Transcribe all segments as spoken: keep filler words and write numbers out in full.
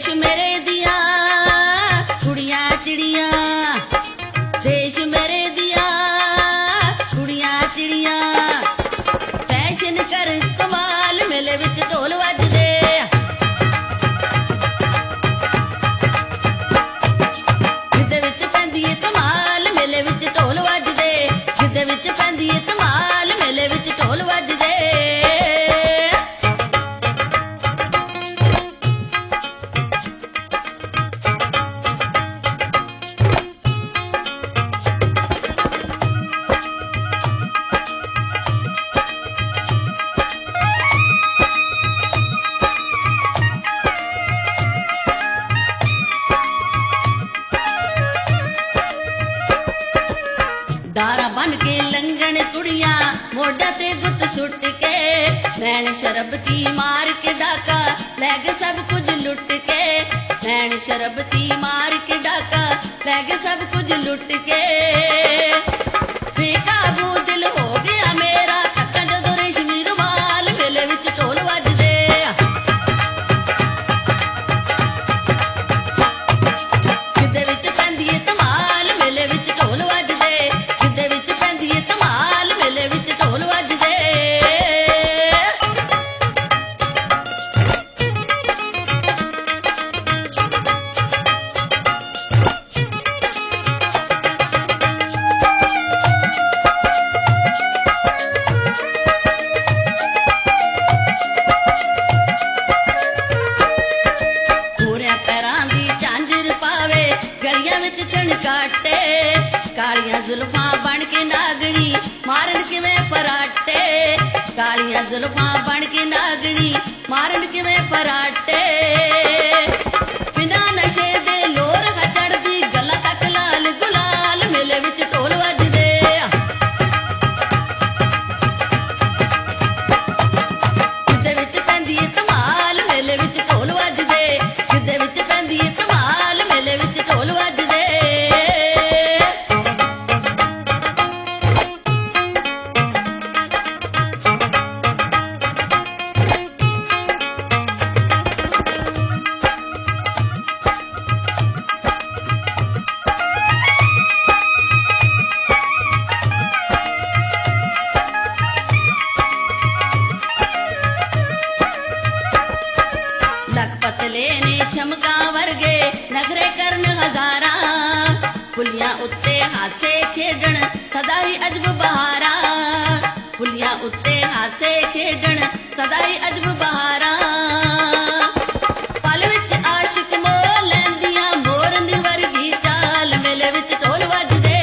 देश मेरे दिया कुड़ियां चिड़िया, देश मेरे दिया कुड़ियां चिड़िया, फैशन कर कमाल मेले विच ढोल वजदे, गिद्दे विच पैंदी ए धमाल मेले विच ढोल वजदे, गिद्दे विच पैंदी ए धमाल मेले विच ढोल वजदे। दारा बन के लंघन कुड़ियां मोढा ते गुत सुट के, नैन शरबती मार के डाका लै गए सब कुछ लुट के, नैन शरबती मार के डाका लै गए सब कुछ लुट के, बेकाबू दिल हो गया मेरा तक्का जदों रेशमी रुमाल मेले विच ढोल वजदे, गिद्दे विच पैंदी ए धमाल मेले विच ढोल वजदे, गिद्दे विच पैंदी ए धमाल मेले विच ढोल वजदे। गोरियां पैरां दी झांजर पावे गलियां विच छणकाटे, कालियां जुल्फां बन के नागणी मारन किवें पराटे, कालियां जुल्फां बन के नागणी मारन किवें पराटे, बिना नशे दे लोर चढ़दी गल्लां तक लाल गुलाल मेले विच ढोल वजदे, गिद्दे विच पैंदी ए धमाल मेले विच ढोल वजदे, गिद्दे विच पैंदी ए धमाल मेले विच ढोल वजदे। लखपत लेने चमका वर्गे नखरे करन हजारा, फुलियां उत्ते हासे खेडण सदा ही अजब बहारा, फुलियां उत्ते हासे खेडण सदा ही अजब बहारा, पल विच आशिक मोह लैंदियां मोरनी वर्गी चाल मेले विच ढोल वजदे,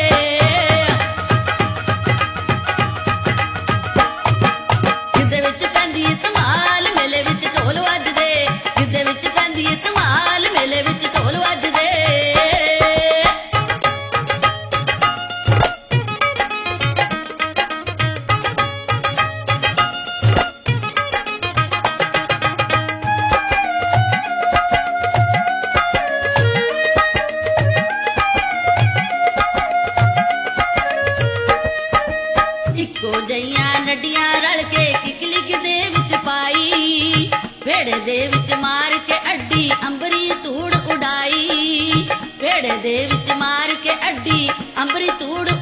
गिद्दे विच पैंदी ए धमाल मेले विच ढोल वजदे, गिद्दे विच पैंदी ए धमाल मेले विच ढोल वजदे। इक्को जइयां नड्डियां रल के किकली गिद्दे विच पाई, भेड़े दे विच मार के अड्डी अंबरी धूड़ उड़ाई, भेड़े दे विच मार के अड्डी अंबरी धूड़